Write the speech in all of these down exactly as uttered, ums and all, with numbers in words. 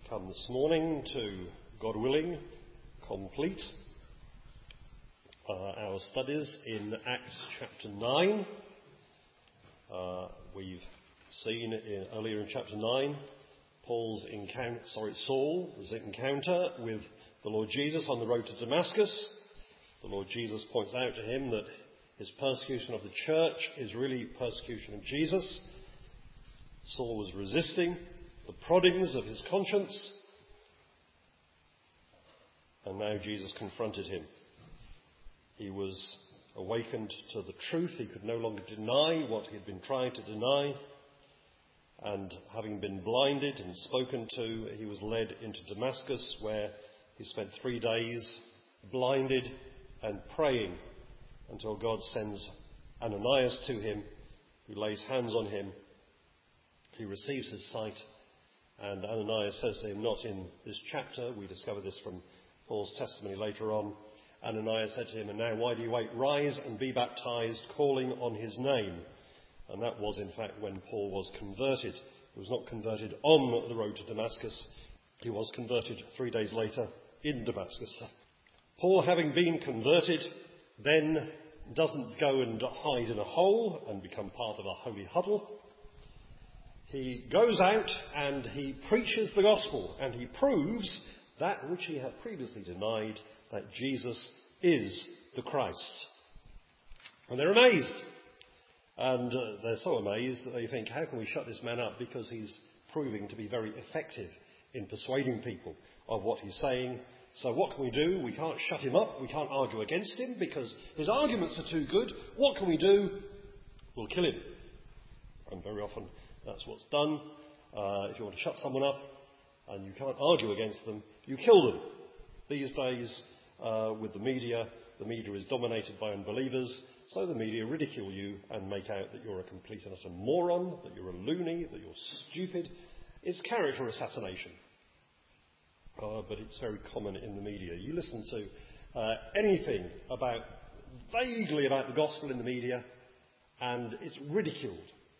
come this morning to, God willing, complete uh, our studies in Acts chapter nine. Uh, we've seen in, earlier in chapter nine Paul's encounter, sorry, Saul's encounter with the Lord Jesus on the road to Damascus. The Lord Jesus points out to him that his persecution of the church is really persecution of Jesus. Saul was resisting the proddings of his conscience, and now Jesus confronted him. He was awakened to the truth. He could no longer deny what he had been trying to deny, and having been blinded and spoken to, he was led into Damascus, where he spent three days blinded and praying until God sends Ananias to him, who lays hands on him. He receives his sight, and Ananias says to him, not in this chapter, we discover this from Paul's testimony later on, Ananias said to him, "And now why do you wait? Rise and be baptized, calling on his name." And that was in fact when Paul was converted. He was not converted on the road to Damascus. He was converted three days later in Damascus. Paul, having been converted, then doesn't go and hide in a hole and become part of a holy huddle. He goes out and he preaches the gospel, and he proves that which he had previously denied, that Jesus is the Christ. And they're amazed. And uh, they're so amazed that they think, how can we shut this man up? Because he's proving to be very effective in persuading people of what he's saying. So what can we do? We can't shut him up. We can't argue against him because his arguments are too good. What can we do? We'll kill him. And very often that's what's done. Uh, if you want to shut someone up and you can't argue against them, you kill them. These days, uh, with the media, the media is dominated by unbelievers, so the media ridicule you and make out that you're a complete and utter moron, that you're a loony, that you're stupid. It's character assassination. Uh, but it's very common in the media. You listen to uh, anything about, vaguely about the gospel in the media, and it's ridiculed.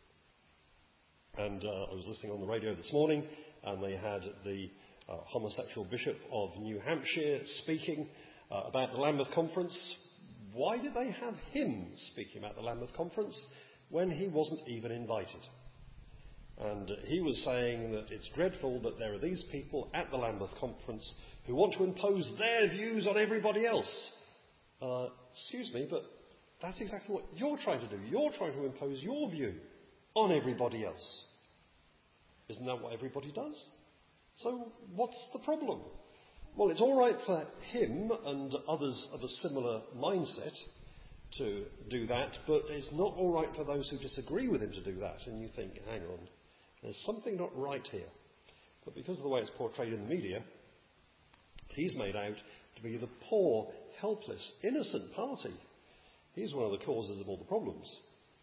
And uh, I was listening on the radio this morning, and they had the uh, homosexual bishop of New Hampshire speaking uh, about the Lambeth Conference. Why did they have him speaking about the Lambeth Conference when he wasn't even invited? And uh, he was saying that it's dreadful that there are these people at the Lambeth Conference who want to impose their views on everybody else. Uh, excuse me, but that's exactly what you're trying to do. You're trying to impose your view on everybody else. Isn't that what everybody does? So what's the problem? Well, it's all right for him and others of a similar mindset to do that, but it's not all right for those who disagree with him to do that. And you think, hang on, there's something not right here. But because of the way it's portrayed in the media, he's made out to be the poor, helpless, innocent party. He's one of the causes of all the problems.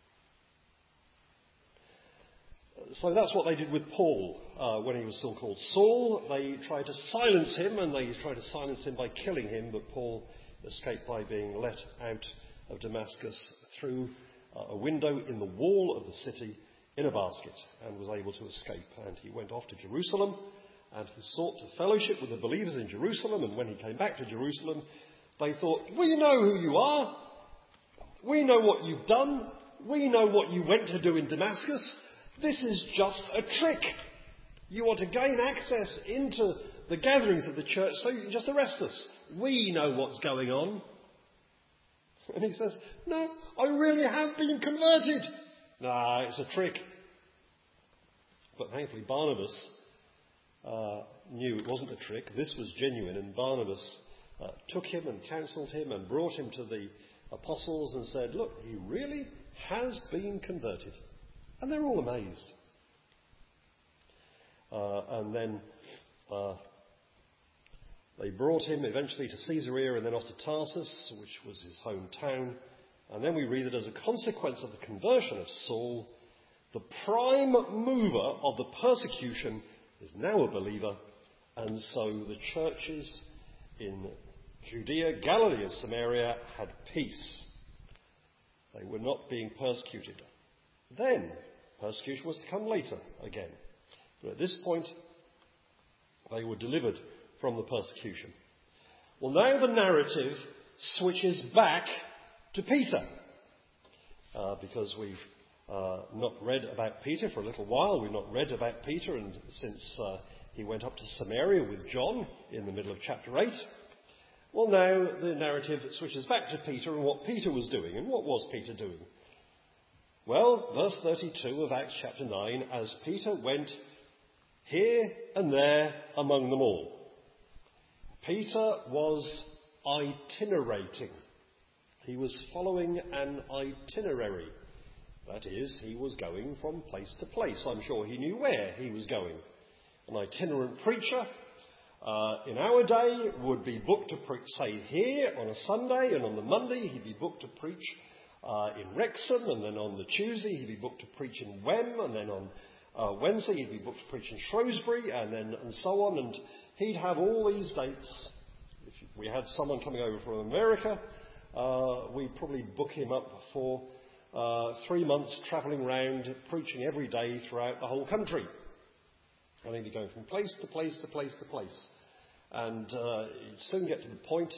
So that's what they did with Paul uh, when he was still called Saul. They tried to silence him, and they tried to silence him by killing him, but Paul escaped by being let out of Damascus through uh, a window in the wall of the city in a basket, and was able to escape. And he went off to Jerusalem, and he sought to fellowship with the believers in Jerusalem. And when he came back to Jerusalem, they thought, we know who you are. We know what you've done. We know what you went to do in Damascus. This is just a trick. You want to gain access into the gatherings of the church so you can just arrest us. We know what's going on. And he says, no, I really have been converted. Nah, it's a trick. But thankfully Barnabas uh, knew it wasn't a trick. This was genuine, and Barnabas uh, took him and counselled him and brought him to the apostles and said, look, he really has been converted. And they're all amazed. Uh, and then uh, they brought him eventually to Caesarea and then off to Tarsus, which was his hometown. And then we read that as a consequence of the conversion of Saul, the prime mover of the persecution is now a believer. And so the churches in Judea, Galilee and Samaria had peace. They were not being persecuted. Then persecution was to come later again. But at this point, They were delivered from the persecution. Well, now the narrative switches back to Peter, uh, because we've uh, not read about Peter for a little while. We've not read about Peter and since uh, he went up to Samaria with John in the middle of chapter eight. Well, now the narrative switches back to Peter and what Peter was doing. And what was Peter doing? Well, verse thirty-two of Acts chapter nine, as Peter went here and there among them all. Peter was itinerating. He was following an itinerary. That is, he was going from place to place. I'm sure he knew where he was going. An itinerant preacher uh, in our day would be booked to preach, say, here on a Sunday, and on the Monday he'd be booked to preach uh, in Wrexham, and then on the Tuesday he'd be booked to preach in Wem, and then on uh, Wednesday he'd be booked to preach in Shrewsbury, and then and so on, and he'd have all these dates. If we had someone coming over from America, uh, we'd probably book him up for uh, three months travelling round, preaching every day throughout the whole country. And he'd be going from place to place to place to place. And uh, he'd soon get to the point.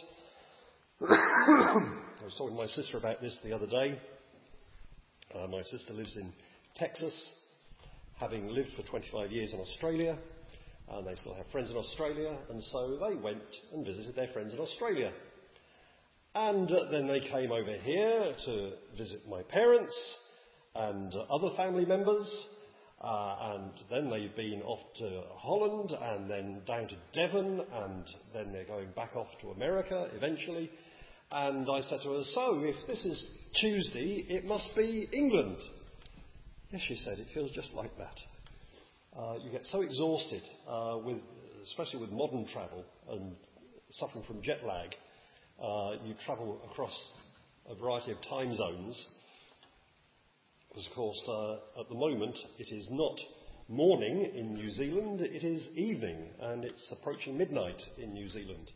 I was talking to my sister about this the other day. Uh, my sister lives in Texas, having lived for twenty-five years in Australia. And they still have friends in Australia, and so they went and visited their friends in Australia. And uh, then they came over here to visit my parents and uh, other family members, uh, and then they've been off to Holland, and then down to Devon, and then they're going back off to America eventually. And I said to her, so if this is Tuesday, it must be England. Yes, she said, it feels just like that. Uh, you get so exhausted, uh, with, especially with modern travel and suffering from jet lag. Uh, you travel across a variety of time zones. Because, of course, uh, at the moment it is not morning in New Zealand, it is evening, and it's approaching midnight in New Zealand.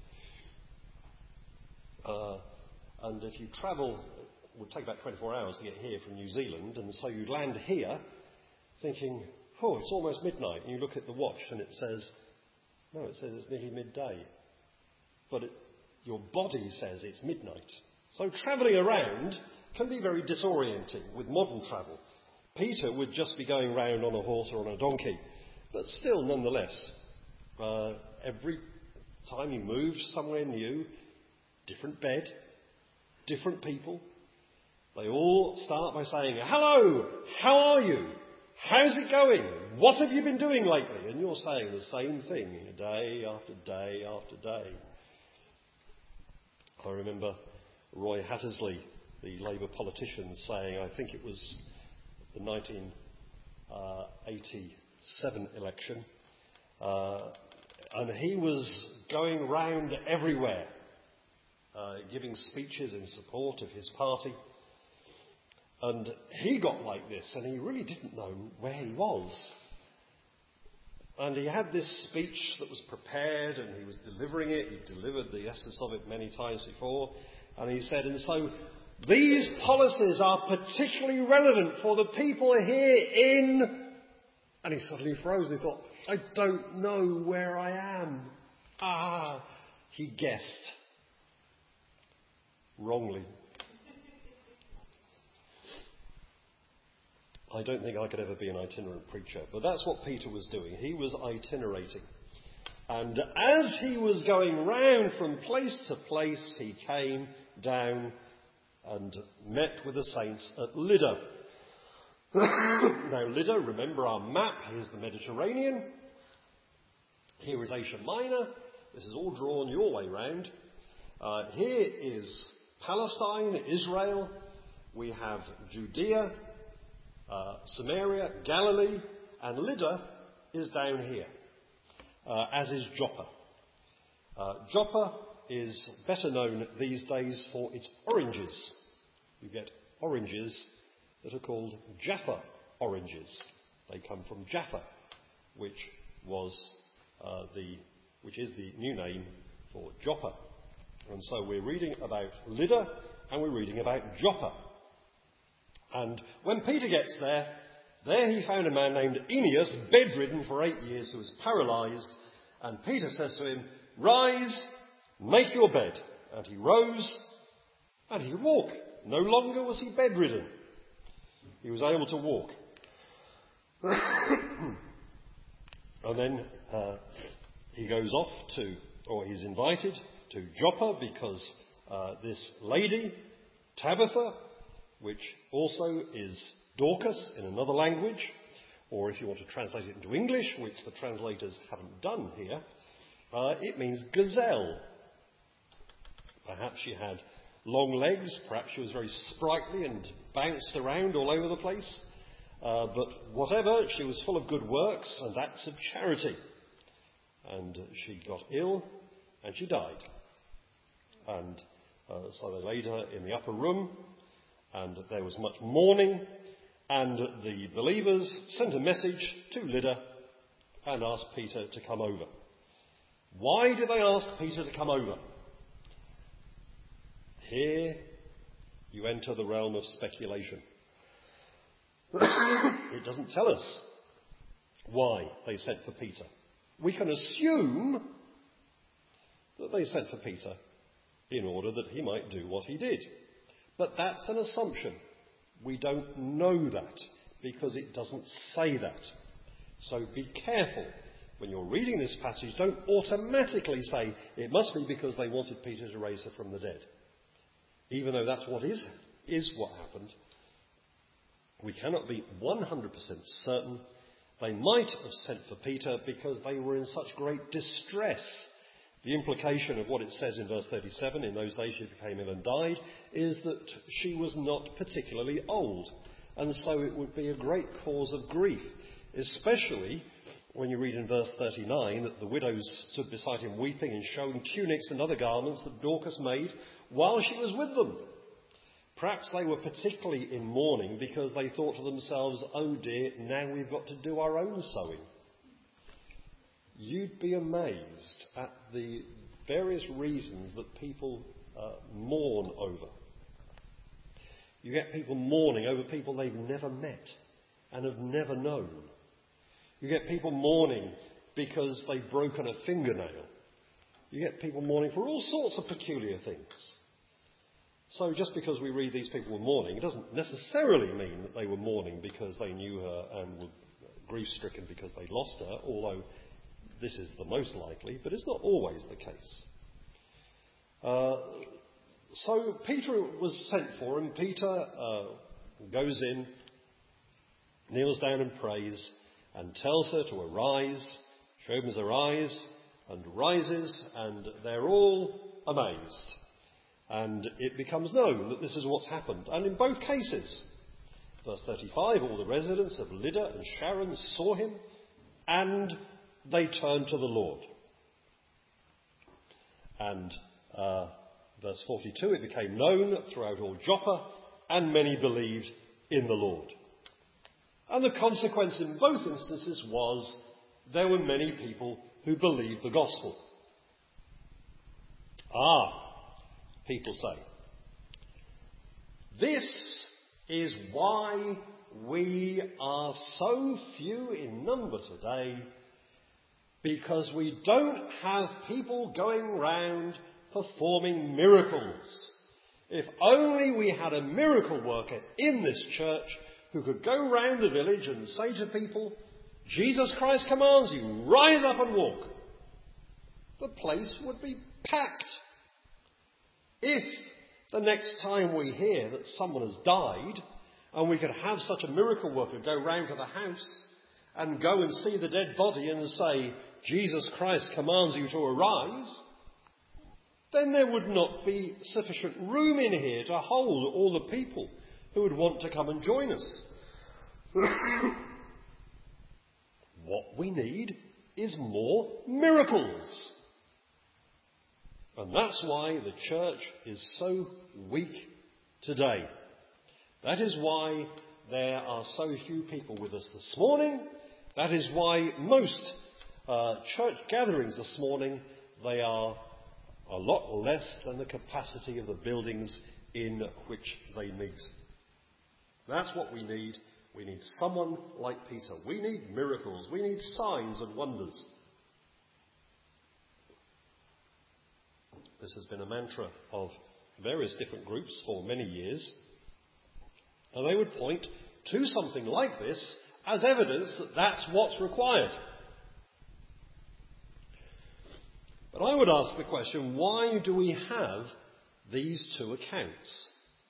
Uh, and if you travel, it would take about twenty-four hours to get here from New Zealand, and so you land here thinking, oh, it's almost midnight, and you look at the watch and it says, no, it says it's nearly midday. But it, your body says it's midnight. So travelling around can be very disorienting with modern travel. Peter would just be going round on a horse or on a donkey. But still, nonetheless, uh, every time he moved somewhere new, different bed, different people, they all start by saying, hello, how are you? How's it going? What have you been doing lately? And you're saying the same thing day after day after day. I remember Roy Hattersley, the Labour politician, saying, I think it was the nineteen eighty-seven election, uh, and he was going round everywhere, uh, giving speeches in support of his party. And he got like this, and he really didn't know where he was. And he had this speech that was prepared, and he was delivering it. He delivered the essence of it many times before. And he said, and so these policies are particularly relevant for the people here in... And he suddenly froze. He thought, I don't know where I am. Ah, he guessed. Wrongly. I don't think I could ever be an itinerant preacher, but that's what Peter was doing. He was itinerating. And as he was going round from place to place, he came down and met with the saints at Lydda. Now, Lydda, remember our map, here's the Mediterranean. Here is Asia Minor. This is all drawn your way round. Uh, here is Palestine, Israel. We have Judea, Uh, Samaria, Galilee, and Lydda is down here, uh, as is Joppa. Uh, Joppa is better known these days for its oranges. You get oranges that are called Jaffa oranges. They come from Jaffa, which was uh, the which is the new name for Joppa. And so we're reading about Lydda and we're reading about Joppa. And when Peter gets there, there he found a man named Aeneas, bedridden for eight years, who was paralysed, And Peter says to him, "Rise, make your bed." And he rose, and he could walk. No longer was he bedridden. He was able to walk. And then uh, he goes off to, or he's invited to Joppa, because uh, this lady, Tabitha, which also is Dorcas in another language, or if you want to translate it into English, which the translators haven't done here, uh, it means gazelle. Perhaps she had long legs, perhaps she was very sprightly and bounced around all over the place. Uh, but whatever, she was full of good works and acts of charity. And she got ill and she died. And uh, so they laid her in the upper room, and there was much mourning. And the believers sent a message to Lydda and asked Peter to come over. Why did they ask Peter to come over? Here you enter the realm of speculation. It doesn't tell us why they sent for Peter. We can assume that they sent for Peter in order that he might do what he did. But that's an assumption. We don't know that because it doesn't say that. So be careful. When you're reading this passage, don't automatically say it must be because they wanted Peter to raise her from the dead. Even though that's what is, is what happened, we cannot be one hundred percent certain. They might have sent for Peter because they were in such great distress. The implication of what it says in verse thirty-seven, in those days she became ill and died, is that she was not particularly old. And so it would be a great cause of grief, especially when you read in verse thirty-nine that the widows stood beside him weeping and showing tunics and other garments that Dorcas made while she was with them. Perhaps they were particularly in mourning because they thought to themselves, "Oh dear, now we've got to do our own sewing." You'd be amazed at the various reasons that people uh, mourn over. You get people mourning over people they've never met and have never known. You get people mourning because they've broken a fingernail. You get people mourning for all sorts of peculiar things. So just because we read these people were mourning, it doesn't necessarily mean that they were mourning because they knew her and were grief-stricken because they lost her, although this is the most likely, but it's not always the case. Uh, so Peter was sent for, and Peter uh, goes in, kneels down and prays, and tells her to arise. She opens her eyes and rises, and they're all amazed. And it becomes known that this is what's happened. And in both cases, verse thirty-five, all the residents of Lydda and Sharon saw him, and they turned to the Lord. And uh, verse forty-two, it became known throughout all Joppa, and many believed in the Lord. And the consequence in both instances was there were many people who believed the gospel. Ah, people say, this is why we are so few in number today, because we don't have people going round performing miracles. If only we had a miracle worker in this church who could go round the village and say to people, "Jesus Christ commands you, rise up and walk," the place would be packed. If the next time we hear that someone has died, and we could have such a miracle worker go round to the house and go and see the dead body and say, "Jesus Christ commands you to arise," then there would not be sufficient room in here to hold all the people who would want to come and join us. What we need is more miracles. And that's why the church is so weak today. That is why there are so few people with us this morning. That is why most uh, church gatherings this morning, they are a lot less than the capacity of the buildings in which they meet. That's what we need. We need someone like Peter. We need miracles. We need signs and wonders. This has been a mantra of various different groups for many years. And they would point to something like this as evidence that that's what's required. But I would ask the question, why do we have these two accounts?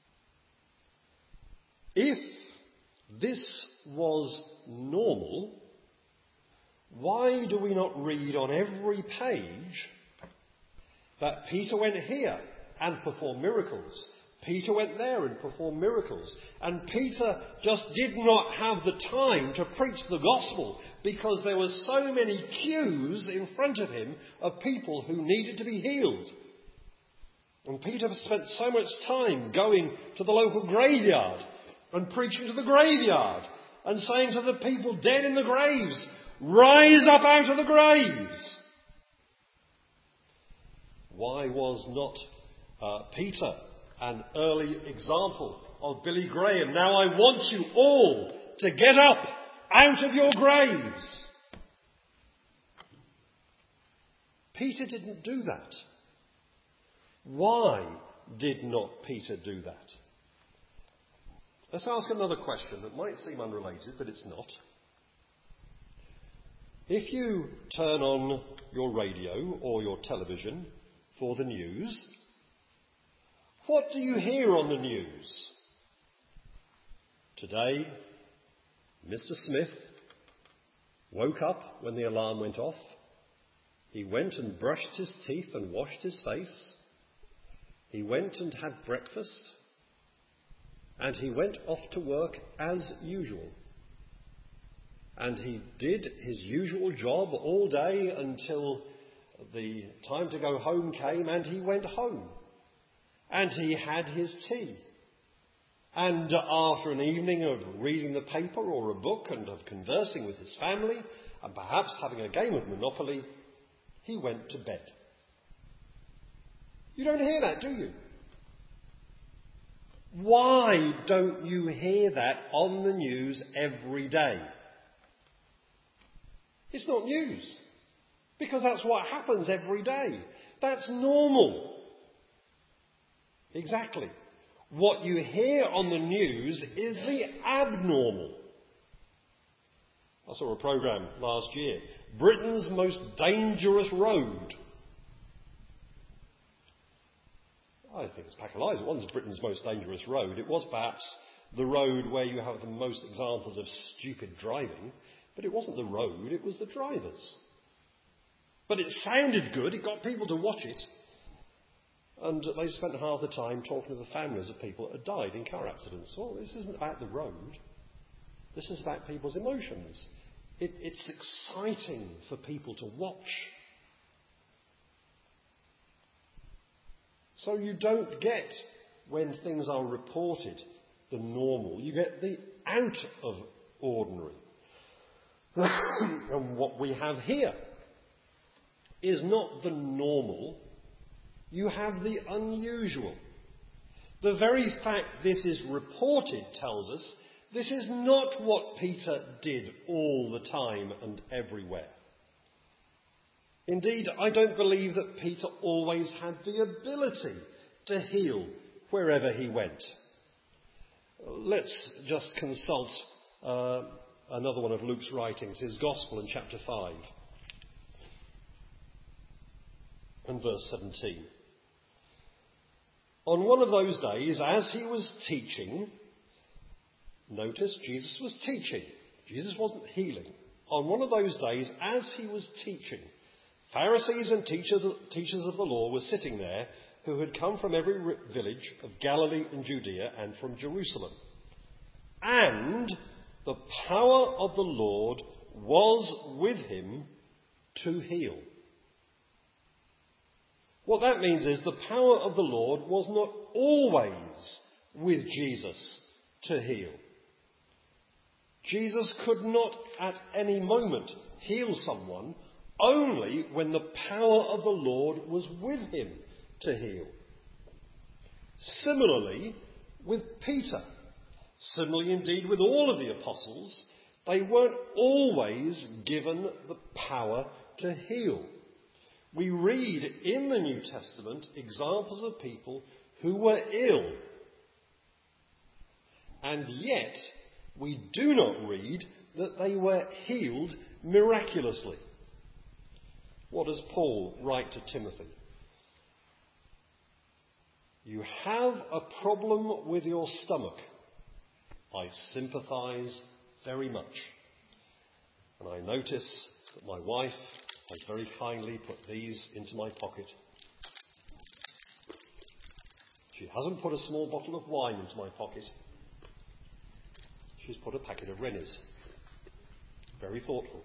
If this was normal, why do we not read on every page that Peter went here and performed miracles? Peter went there and performed miracles. And Peter just did not have the time to preach the gospel because there were so many queues in front of him of people who needed to be healed. And Peter spent so much time going to the local graveyard and preaching to the graveyard and saying to the people dead in the graves, rise up out of the graves. Why was not uh, Peter an early example of Billy Graham? Now I want you all to get up out of your graves. Peter didn't do that. Why did not Peter do that? Let's ask another question that might seem unrelated, but it's not. If you turn on your radio or your television for the news, what do you hear on the news? Today, Mister Smith woke up when the alarm went off. He went and brushed his teeth and washed his face. He went and had breakfast. And he went off to work as usual. And he did his usual job all day until the time to go home came, and he went home. And he had his tea. And after an evening of reading the paper or a book and of conversing with his family, and perhaps having a game of Monopoly, he went to bed. You don't hear that, do you? Why don't you hear that on the news every day? It's not news. Because that's what happens every day. That's normal. Exactly. What you hear on the news is the abnormal. I saw a programme last year. Britain's most dangerous road. I think it's a pack of lies. It wasn't Britain's most dangerous road. It was perhaps the road where you have the most examples of stupid driving. But it wasn't the road, it was the drivers. But it sounded good. It got people to watch it. And they spent half the time talking to the families of people that had died in car accidents. Well, this isn't about the road. This is about people's emotions. It, it's exciting for people to watch. So you don't get, when things are reported, the normal. You get the out of ordinary. And what we have here is not the normal. You have the unusual. The very fact this is reported tells us this is not what Peter did all the time and everywhere. Indeed, I don't believe that Peter always had the ability to heal wherever he went. Let's just consult uh, another one of Luke's writings, his Gospel in chapter five and verse seventeen. On one of those days, as he was teaching, notice Jesus was teaching. Jesus wasn't healing. On one of those days, as he was teaching, Pharisees and teachers of the law were sitting there, who had come from every village of Galilee and Judea and from Jerusalem. And the power of the Lord was with him to heal. What that means is the power of the Lord was not always with Jesus to heal. Jesus could not at any moment heal someone only when the power of the Lord was with him to heal. Similarly with Peter, similarly indeed with all of the apostles, they weren't always given the power to heal. We read in the New Testament examples of people who were ill. And yet, we do not read that they were healed miraculously. What does Paul write to Timothy? You have a problem with your stomach. I sympathise very much. And I notice that my wife has very kindly put these into my pocket. She hasn't put a small bottle of wine into my pocket. She's put a packet of Rennies. Very thoughtful.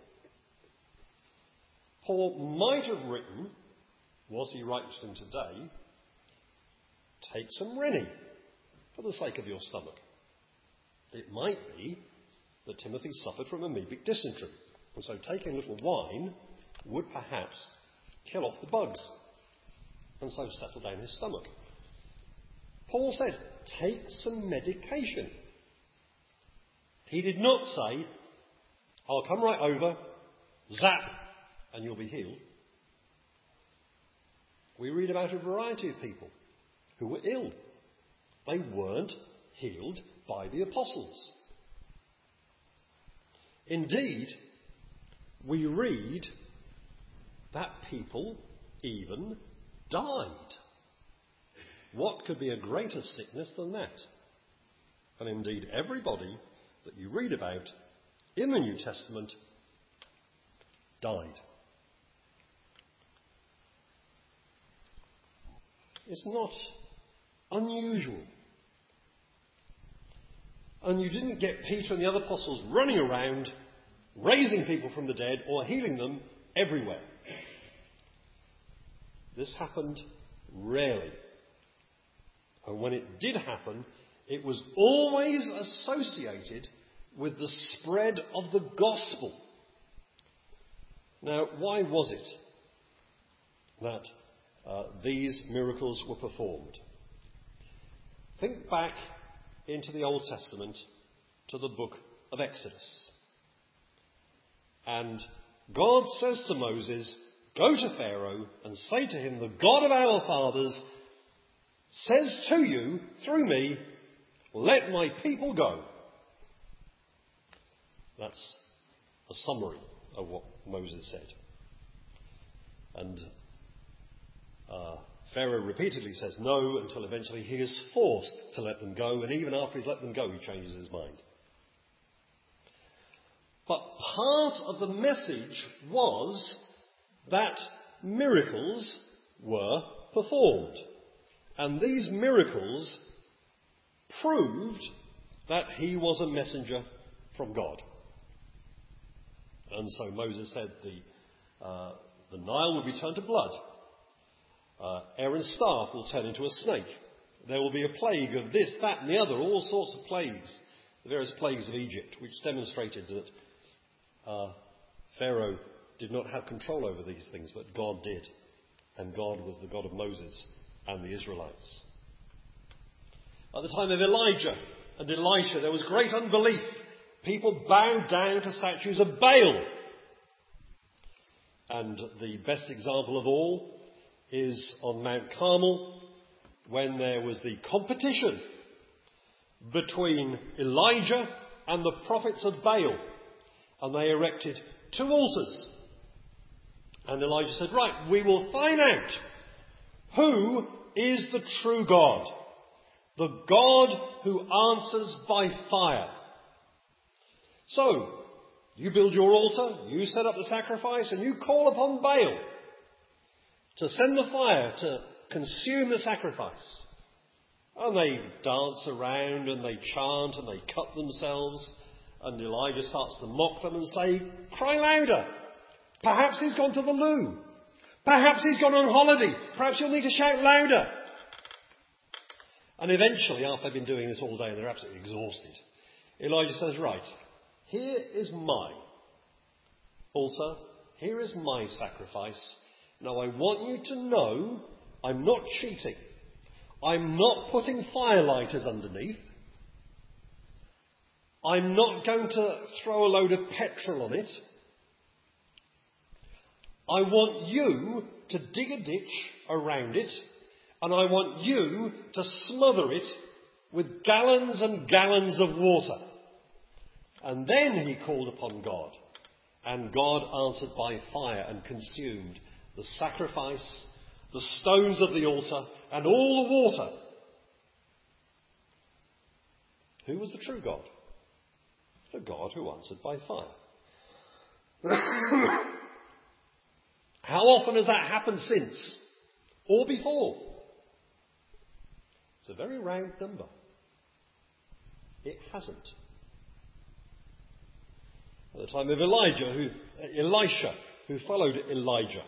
Paul might have written, was he writing to them today, take some Rennie for the sake of your stomach. It might be that Timothy suffered from amoebic dysentery, and so taking a little wine would perhaps kill off the bugs, and so settle down his stomach. Paul said, take some medication. He did not say, I'll come right over, zap, and you'll be healed. We read about a variety of people who were ill. They weren't healed by the apostles. Indeed, we read that people even died. What could be a greater sickness than that? And indeed, everybody that you read about in the New Testament died. It's not unusual. And you didn't get Peter and the other apostles running around, raising people from the dead or healing them everywhere. This happened rarely. And when it did happen, it was always associated with the spread of the gospel. Now, why was it that uh, these miracles were performed? Think back into the Old Testament to the book of Exodus. And God says to Moses, go to Pharaoh and say to him, the God of our fathers says to you, through me, let my people go. That's a summary of what Moses said. And uh, Pharaoh repeatedly says no until eventually he is forced to let them go, and even after he's let them go, he changes his mind. But part of the message was that miracles were performed. And these miracles proved that he was a messenger from God. And so Moses said the, uh, the Nile will be turned to blood. Uh, Aaron's staff will turn into a snake. There will be a plague of this, that and the other, all sorts of plagues. The various plagues of Egypt, which demonstrated that uh, Pharaoh did not have control over these things, but God did. And God was the God of Moses and the Israelites. At the time of Elijah and Elisha, there was great unbelief. People bowed down to statues of Baal. And the best example of all is on Mount Carmel, when there was the competition between Elijah and the prophets of Baal. And they erected two altars. And Elijah said, right, we will find out who is the true God. The God who answers by fire. So, you build your altar, you set up the sacrifice, and you call upon Baal to send the fire to consume the sacrifice. And they dance around and they chant and they cut themselves. And Elijah starts to mock them and say, cry louder. Perhaps he's gone to the loo. Perhaps he's gone on holiday. Perhaps you'll need to shout louder. And eventually, after they've been doing this all day and they're absolutely exhausted, Elijah says, right, here is my altar. Here is my sacrifice. Now I want you to know I'm not cheating. I'm not putting firelighters underneath. I'm not going to throw a load of petrol on it. I want you to dig a ditch around it, and I want you to smother it with gallons and gallons of water. And then he called upon God, and God answered by fire and consumed the sacrifice, the stones of the altar, and all the water. Who was the true God? The God who answered by fire. How often has that happened since? Or before? It's a very round number. It hasn't. At the time of Elijah, who, Elisha, who followed Elijah.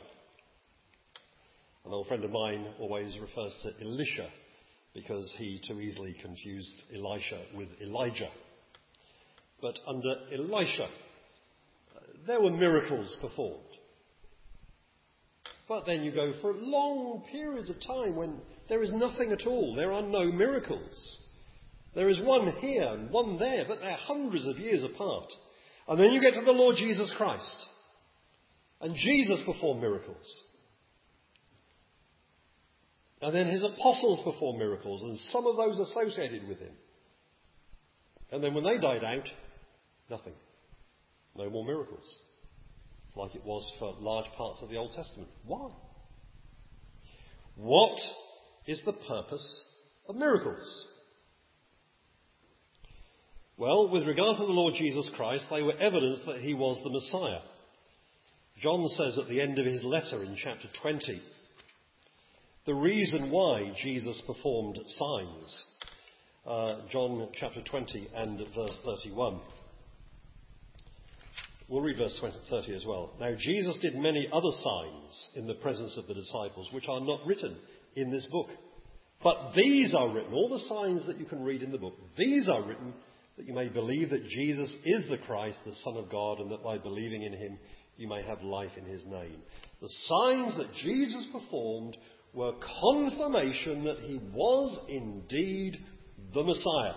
An old friend of mine always refers to Elisha because he too easily confused Elisha with Elijah. But under Elisha, there were miracles performed. But then you go for long periods of time when there is nothing at all. There are no miracles. There is one here and one there, but they're hundreds of years apart. And then you get to the Lord Jesus Christ. And Jesus performed miracles. And then his apostles performed miracles, and some of those associated with him. And then when they died out, nothing. No more miracles. Like it was for large parts of the Old Testament. Why? What is the purpose of miracles? Well, with regard to the Lord Jesus Christ, they were evidence that he was the Messiah. John says at the end of his letter in chapter twenty, the reason why Jesus performed signs. Uh, John chapter twenty and verse thirty-one. We'll read verse thirty as well. Now Jesus did many other signs in the presence of the disciples, which are not written in this book. But these are written, all the signs that you can read in the book, these are written that you may believe that Jesus is the Christ, the Son of God, and that by believing in him you may have life in his name. The signs that Jesus performed were confirmation that he was indeed the Messiah.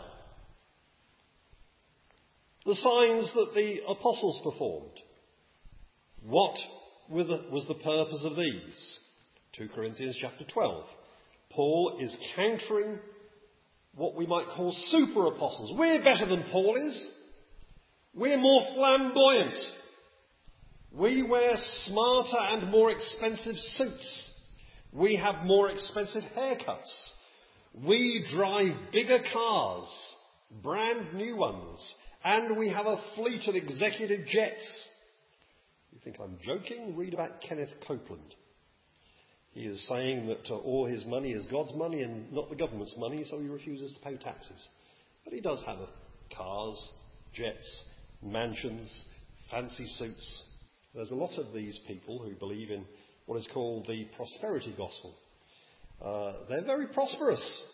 The signs that the apostles performed. What was the purpose of these? Second Corinthians chapter twelve. Paul is countering what we might call super apostles. We're better than Paul is. We're more flamboyant. We wear smarter and more expensive suits. We have more expensive haircuts. We drive bigger cars, brand new ones. And we have a fleet of executive jets. You think I'm joking? Read about Kenneth Copeland. He is saying that uh, all his money is God's money and not the government's money, so he refuses to pay taxes. But he does have uh, cars, jets, mansions, fancy suits. There's a lot of these people who believe in what is called the prosperity gospel. Uh, they're very prosperous.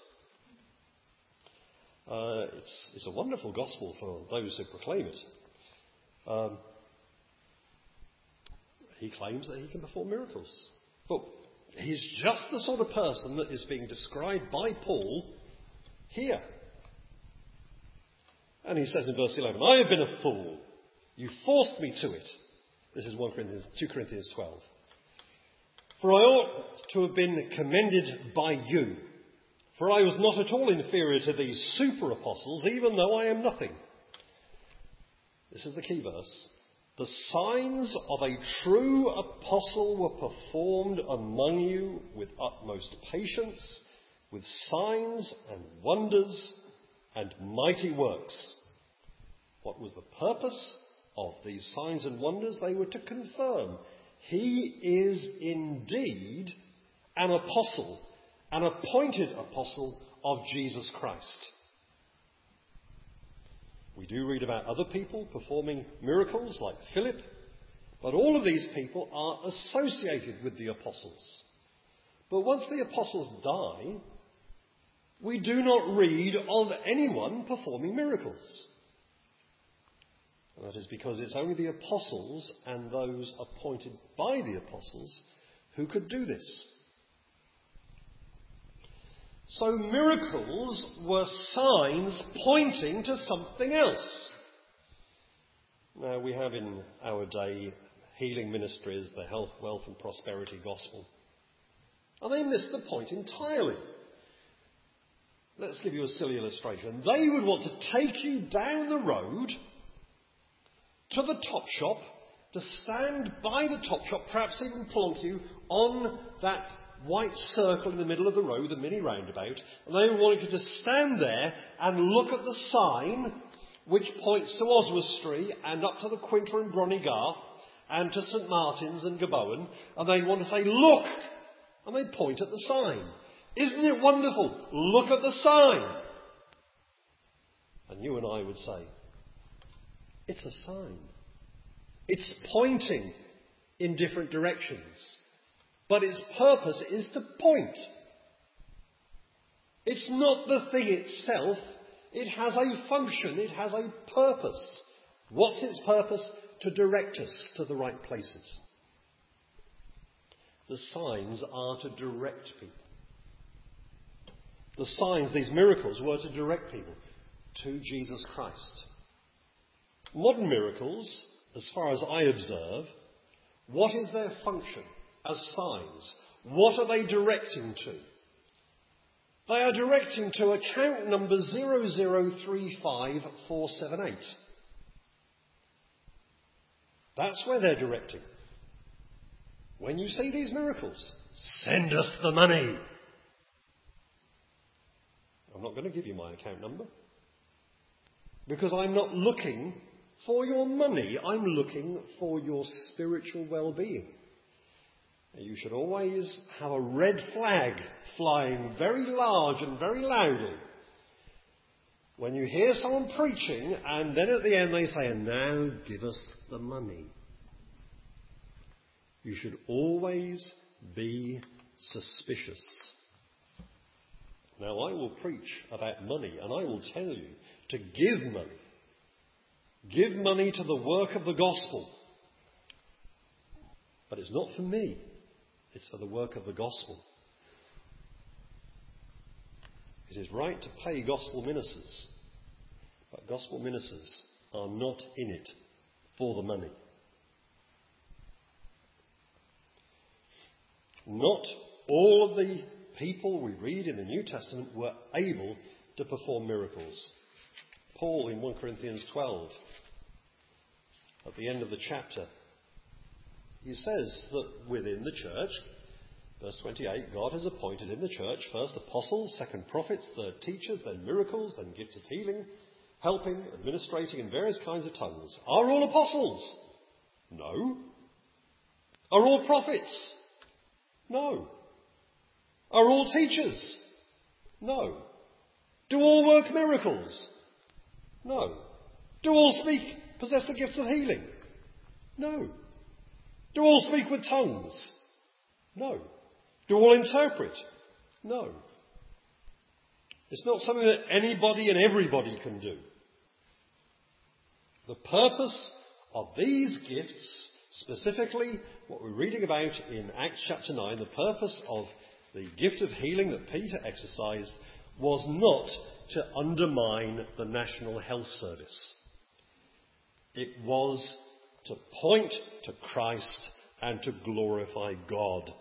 Uh, it's, it's a wonderful gospel for those who proclaim it. Um, he claims that he can perform miracles. But he's just the sort of person that is being described by Paul here. And he says in verse eleven, I have been a fool. You forced me to it. This is First Corinthians, Second Corinthians twelve. For I ought to have been commended by you. For I was not at all inferior to these super apostles, even though I am nothing. This is the key verse. The signs of a true apostle were performed among you with utmost patience, with signs and wonders and mighty works. What was the purpose of these signs and wonders? They were to confirm he is indeed an apostle, an appointed apostle of Jesus Christ. We do read about other people performing miracles like Philip, but all of these people are associated with the apostles. But once the apostles die, we do not read of anyone performing miracles. And that is because it's only the apostles and those appointed by the apostles who could do this. So miracles were signs pointing to something else. Now we have in our day healing ministries, the health, wealth and prosperity gospel. And they miss the point entirely. Let's give you a silly illustration. They would want to take you down the road to the top shop, to stand by the top shop, perhaps even plonk you on that white circle in the middle of the road, the mini roundabout, and they would want you to stand there and look at the sign which points to Oswestry and up to the Quinter and Bronigar and to St Martin's and Gabowen, and they want to say, look! And they point at the sign. Isn't it wonderful? Look at the sign! And you and I would say, it's a sign. It's pointing in different directions. But its purpose is to point. It's not the thing itself. It has a function. It has a purpose. What's its purpose? To direct us to the right places. The signs are to direct people. The signs, these miracles, were to direct people to Jesus Christ. Modern miracles, as far as I observe, what is their function as signs? What are they directing to? They are directing to account number zero zero three five four seven eight. That's where they're directing. When you see these miracles, send us the money. I'm not going to give you my account number, because I'm not looking for your money. I'm looking for your spiritual well-being. You should always have a red flag flying very large and very loudly when you hear someone preaching and then at the end they say, and now give us the money. You should always be suspicious. Now, I will preach about money, and I will tell you to give money. Give money to the work of the gospel. But it's not for me. It's for the work of the gospel. It is right to pay gospel ministers, but gospel ministers are not in it for the money. Not all of the people we read in the New Testament were able to perform miracles. Paul in First Corinthians twelve, at the end of the chapter, he says that within the church, verse twenty-eight, God has appointed in the church first apostles, second prophets, third teachers, then miracles, then gifts of healing, helping, administrating in various kinds of tongues. Are all apostles? No. Are all prophets? No. Are all teachers? No. Do all work miracles? No. Do all speak, possess the gifts of healing? No. Do all speak with tongues? No. Do all interpret? No. It's not something that anybody and everybody can do. The purpose of these gifts, specifically what we're reading about in Acts chapter nine, the purpose of the gift of healing that Peter exercised was not to undermine the National Health Service. It was to point to Christ and to glorify God.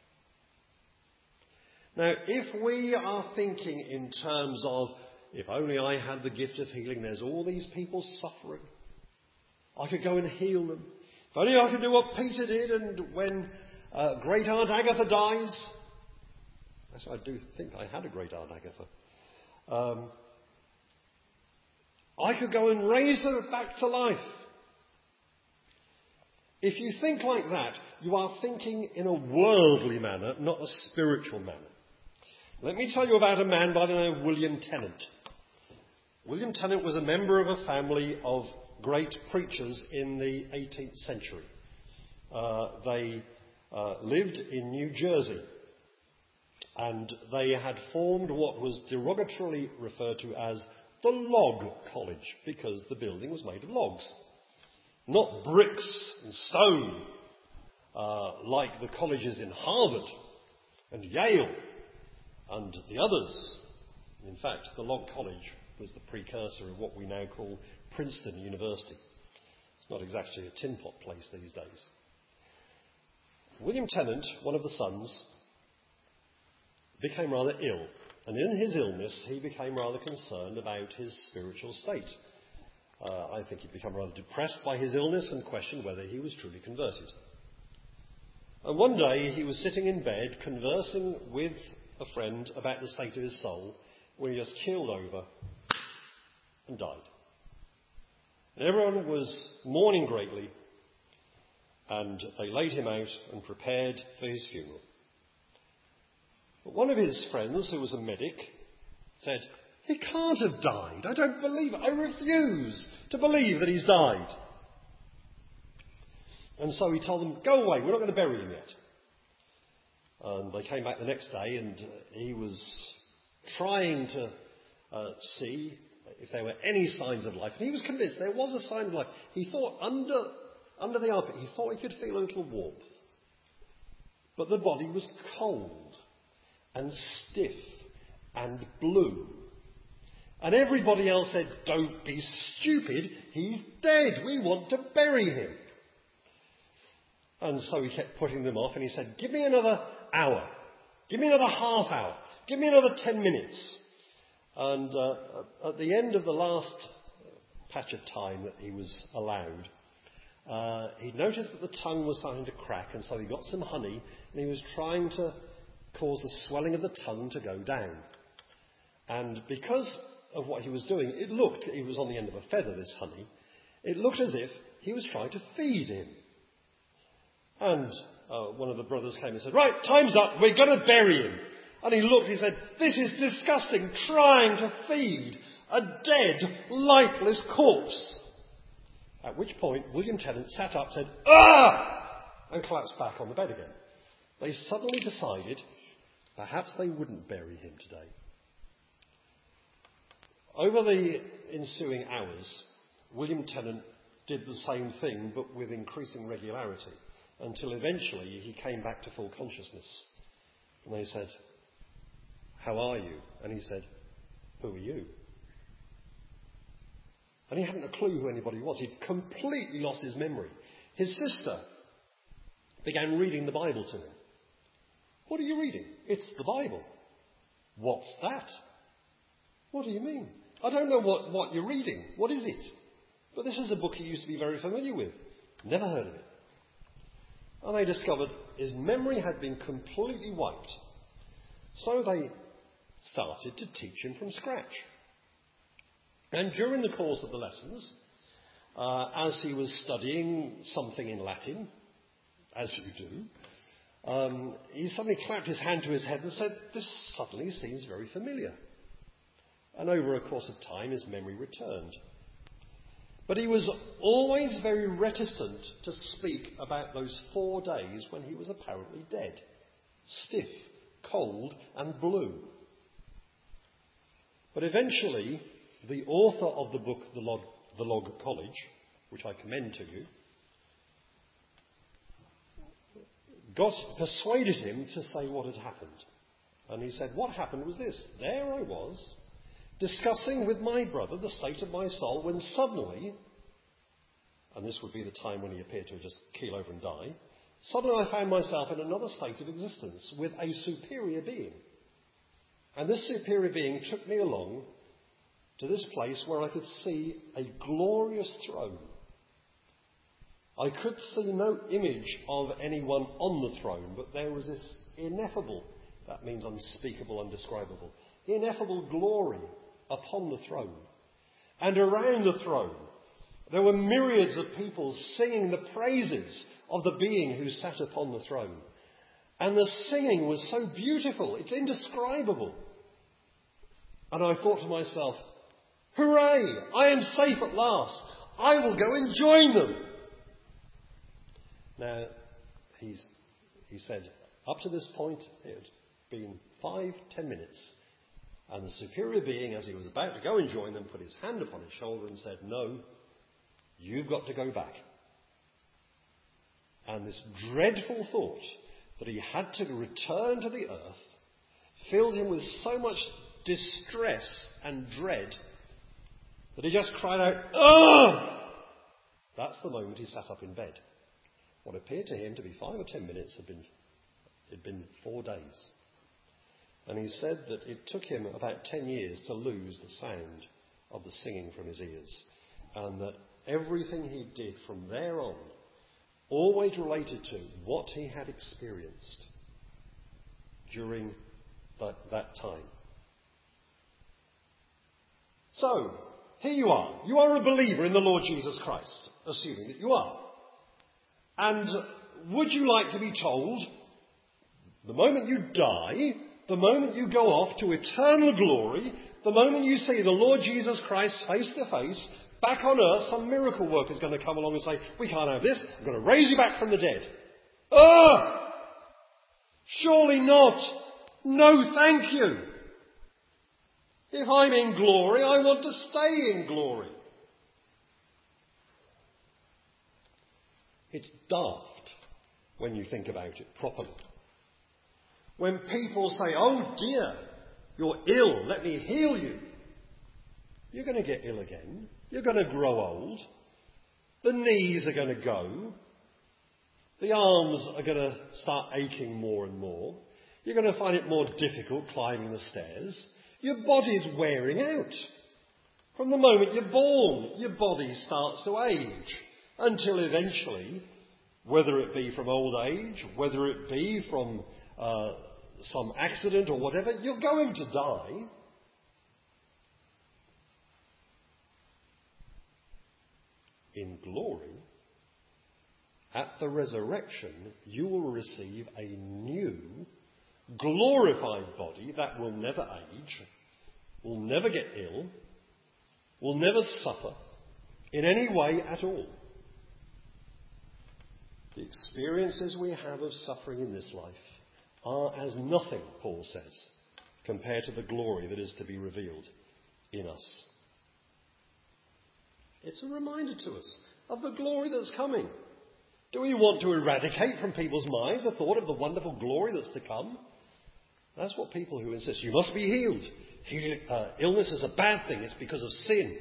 Now, if we are thinking in terms of, if only I had the gift of healing, there's all these people suffering, I could go and heal them. If only I could do what Peter did, and when uh, great Aunt Agatha dies, actually I do think I had a great Aunt Agatha, um, I could go and raise her back to life. If you think like that, you are thinking in a worldly manner, not a spiritual manner. Let me tell you about a man by the name of William Tennant. William Tennant was a member of a family of great preachers in the eighteenth century. Uh, they uh, lived in New Jersey, and they had formed what was derogatorily referred to as the Log College, because the building was made of logs. Not bricks and stone, uh, like the colleges in Harvard and Yale and the others. In fact, the Log College was the precursor of what we now call Princeton University. It's not exactly a tin pot place these days. William Tennant, one of the sons, became rather ill. And in his illness, he became rather concerned about his spiritual state. Uh, I think he'd become rather depressed by his illness and questioned whether he was truly converted. And one day he was sitting in bed conversing with a friend about the state of his soul when he just keeled over and died. And everyone was mourning greatly, and they laid him out and prepared for his funeral. But one of his friends, who was a medic, said, "He can't have died. I don't believe it. I refuse to believe that he's died." And so he told them, "Go away, we're not going to bury him yet." And they came back the next day, and uh, he was trying to uh, see if there were any signs of life. And he was convinced there was a sign of life. He thought under, under the armpit, he thought he could feel a little warmth. But the body was cold and stiff and blue. And everybody else said, "Don't be stupid, he's dead, we want to bury him." And so he kept putting them off, and he said, "Give me another hour, give me another half hour, give me another ten minutes. And uh, at the end of the last patch of time that he was allowed, uh, he noticed that the tongue was starting to crack, and so he got some honey, and he was trying to cause the swelling of the tongue to go down. And because of what he was doing, it looked, he was on the end of a feather, this honey, it looked as if he was trying to feed him. And uh, one of the brothers came and said, "Right, time's up, we're going to bury him." And he looked, he said, "This is disgusting, trying to feed a dead, lifeless corpse." At which point, William Tennant sat up, said, "Ah!" and collapsed back on the bed again. They suddenly decided perhaps they wouldn't bury him today. Over the ensuing hours, William Tennant did the same thing, but with increasing regularity, until eventually he came back to full consciousness. And they said, "How are you?" And he said, "Who are you?" And he hadn't a clue who anybody was. He'd completely lost his memory. His sister began reading the Bible to him. "What are you reading?" "It's the Bible." "What's that?" "What do you mean?" "I don't know what, what you're reading. What is it?" "But this is a book you used to be very familiar with." "Never heard of it." And they discovered his memory had been completely wiped. So they started to teach him from scratch. And during the course of the lessons, uh, as he was studying something in Latin, as you do, um, he suddenly clapped his hand to his head and said, "This suddenly seems very familiar." And over a course of time, his memory returned. But he was always very reticent to speak about those four days when he was apparently dead, stiff, cold, and blue. But eventually, the author of the book, The Log, the Log College, which I commend to you, got persuaded him to say what had happened. And he said, "What happened was this. There I was, discussing with my brother the state of my soul, when suddenly," and this would be the time when he appeared to just keel over and die, "suddenly I found myself in another state of existence with a superior being. And this superior being took me along to this place where I could see a glorious throne. I could see no image of anyone on the throne, but there was this ineffable," that means unspeakable, undescribable, "ineffable glory upon the throne. And around the throne, there were myriads of people singing the praises of the being who sat upon the throne. And the singing was so beautiful, it's indescribable. And I thought to myself, hooray, I am safe at last. I will go and join them." Now, he's, he said, up to this point, it had been five, ten minutes. And the superior being, as he was about to go and join them, put his hand upon his shoulder and said, "No, you've got to go back." And this dreadful thought that he had to return to the earth filled him with so much distress and dread that he just cried out, "Ugh!" That's the moment he sat up in bed. What appeared to him to be five or ten minutes had been, had been four days. And he said that it took him about ten years to lose the sound of the singing from his ears. And that everything he did from there on always related to what he had experienced during that, that time. So, here you are. You are a believer in the Lord Jesus Christ, assuming that you are. And would you like to be told, the moment you die, the moment you go off to eternal glory, the moment you see the Lord Jesus Christ face to face, back on earth, some miracle worker is going to come along and say, we can't have this, I'm going to raise you back from the dead. Ah! Surely not. No, thank you. If I'm in glory, I want to stay in glory. It's daft when you think about it properly. When people say, oh dear, you're ill, let me heal you. You're going to get ill again. You're going to grow old. The knees are going to go. The arms are going to start aching more and more. You're going to find it more difficult climbing the stairs. Your body's wearing out. From the moment you're born, your body starts to age. Until eventually, whether it be from old age, whether it be from uh, some accident or whatever, you're going to die. In glory, at the resurrection, you will receive a new, glorified body that will never age, will never get ill, will never suffer in any way at all. The experiences we have of suffering in this life are as nothing, Paul says, compared to the glory that is to be revealed in us. It's a reminder to us of the glory that's coming. Do we want to eradicate from people's minds the thought of the wonderful glory that's to come? That's what people who insist, you must be healed. Heal, uh, illness is a bad thing, it's because of sin.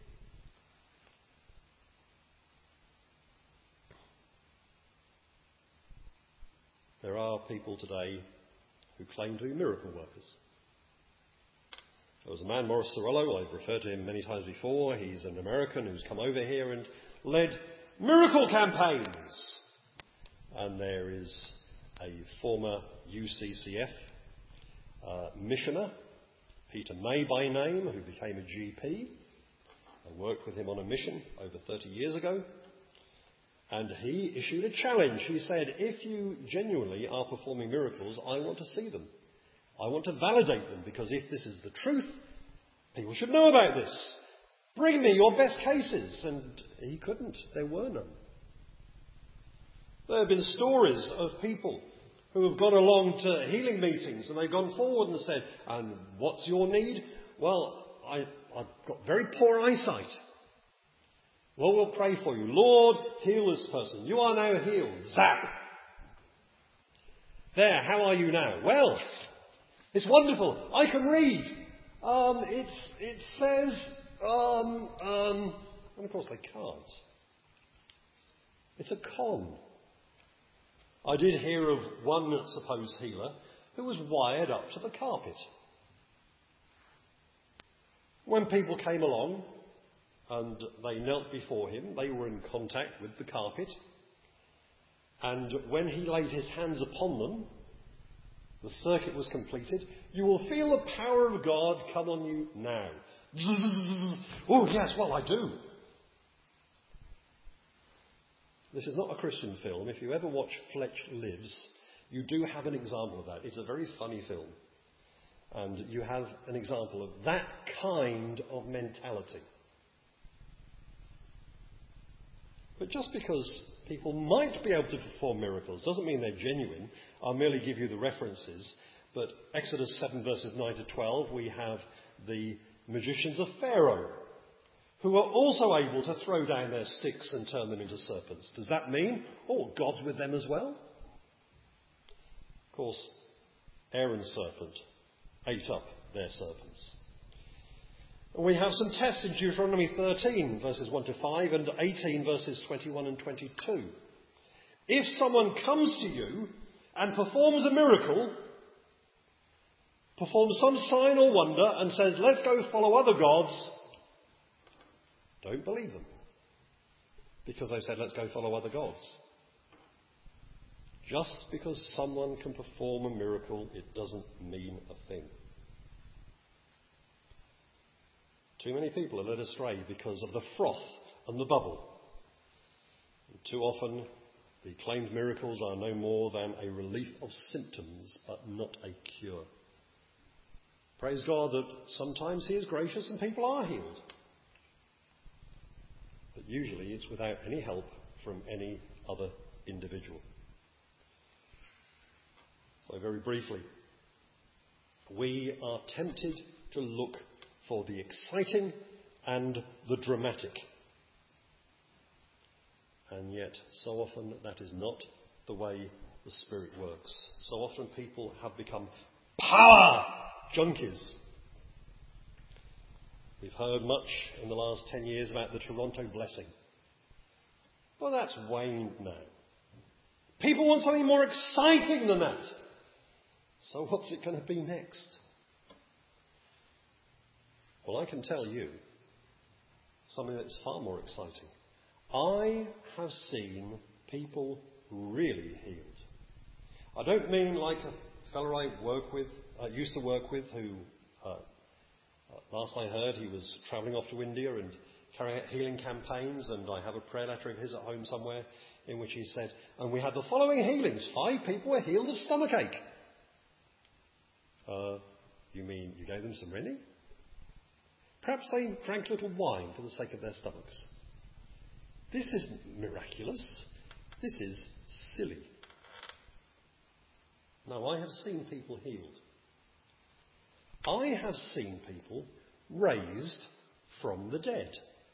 There are people today who claim to be miracle workers. There was a man, Morris Cerullo, I've referred to him many times before. He's an American who's come over here and led miracle campaigns. And there is a former U C C F uh, missioner, Peter May by name, who became a G P. I worked with him on a mission over thirty years ago. And he issued a challenge. He said, if you genuinely are performing miracles, I want to see them. I want to validate them, because if this is the truth, people should know about this. Bring me your best cases. And he couldn't. There were none. There have been stories of people who have gone along to healing meetings and they've gone forward and said, and what's your need? Well, I, I've got very poor eyesight. Well, we'll pray for you. Lord, heal this person. You are now healed. Zap! There, how are you now? Well, it's wonderful. I can read. Um, it's, it says, um, um, and of course they can't. It's a con. I did hear of one supposed healer who was wired up to the carpet. When people came along and they knelt before him, they were in contact with the carpet. And when he laid his hands upon them, the circuit was completed. You will feel the power of God come on you now. Oh, yes, well, I do. This is not a Christian film. If you ever watch Fletch Lives, you do have an example of that. It's a very funny film. And you have an example of that kind of mentality. But just because people might be able to perform miracles doesn't mean they're genuine. I'll merely give you the references. But Exodus seven verses nine to twelve, we have the magicians of Pharaoh, who are also able to throw down their sticks and turn them into serpents. Does that mean, oh, God's with them as well? Of course, Aaron's serpent ate up their serpents. And we have some tests in Deuteronomy thirteen, verses one to five, and eighteen, verses twenty-one and twenty-two. If someone comes to you and performs a miracle, performs some sign or wonder and says, let's go follow other gods, don't believe them. Because they said, let's go follow other gods. Just because someone can perform a miracle, it doesn't mean a thing. Too many people are led astray because of the froth and the bubble. And too often, the claimed miracles are no more than a relief of symptoms, but not a cure. Praise God that sometimes he is gracious and people are healed. But usually it's without any help from any other individual. So very briefly, we are tempted to look for the exciting and the dramatic. And yet, so often that is not the way the Spirit works. So often people have become power junkies. We've heard much in the last ten years about the Toronto blessing. Well, that's waned now. People want something more exciting than that. So what's it going to be next? Well, I can tell you something that's far more exciting. I have seen people really healed. I don't mean like a fellow I work with, I used to work with, who, uh, last I heard, he was travelling off to India and carrying out healing campaigns, and I have a prayer letter of his at home somewhere in which he said, and we had the following healings. Five people were healed of stomachache. Uh, you mean you gave them some Rennie? Perhaps they drank a little wine for the sake of their stomachs. This isn't miraculous. This is silly. Now, I have seen people healed. I have seen people raised from the dead.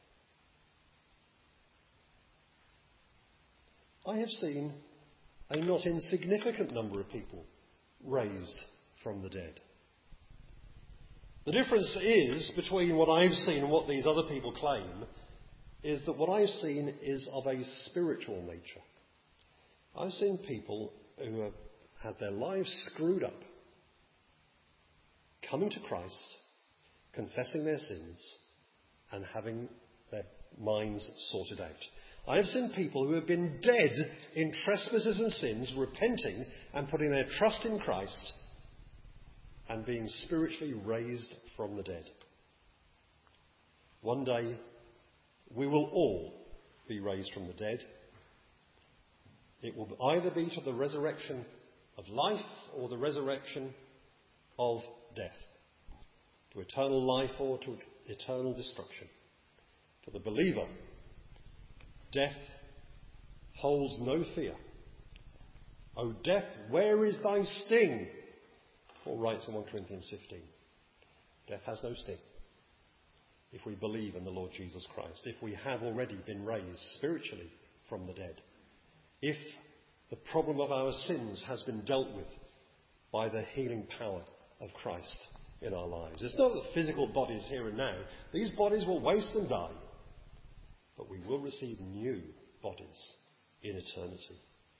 I have seen a not insignificant number of people raised from the dead. The difference is between what I've seen and what these other people claim is that what I've seen is of a spiritual nature. I've seen people who have had their lives screwed up, coming to Christ, confessing their sins, and having their minds sorted out. I have seen people who have been dead in trespasses and sins, repenting and putting their trust in Christ, and being spiritually raised from the dead. One day, we will all be raised from the dead. It will either be to the resurrection of life or the resurrection of death. To eternal life or to eternal destruction. For the believer, death holds no fear. O death, where is thy sting? Paul writes in First Corinthians fifteen. Death has no sting. If we believe in the Lord Jesus Christ, if we have already been raised spiritually from the dead, if the problem of our sins has been dealt with by the healing power of Christ in our lives. It's not the physical bodies here and now. These bodies will waste and die. But we will receive new bodies in eternity.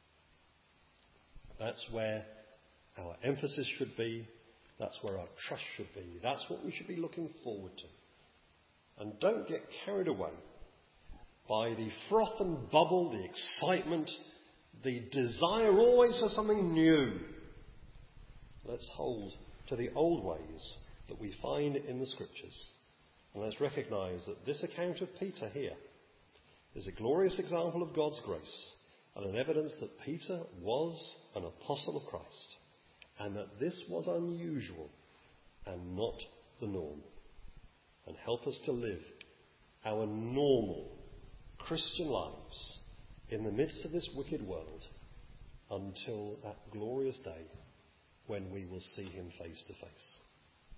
That's where our emphasis should be. That's where our trust should be. That's what we should be looking forward to. And don't get carried away by the froth and bubble, the excitement, the desire always for something new. Let's hold to the old ways that we find in the Scriptures. And let's recognise that this account of Peter here is a glorious example of God's grace and an evidence that Peter was an apostle of Christ and that this was unusual and not the norm. And help us to live our normal Christian lives in the midst of this wicked world until that glorious day when we will see him face to face.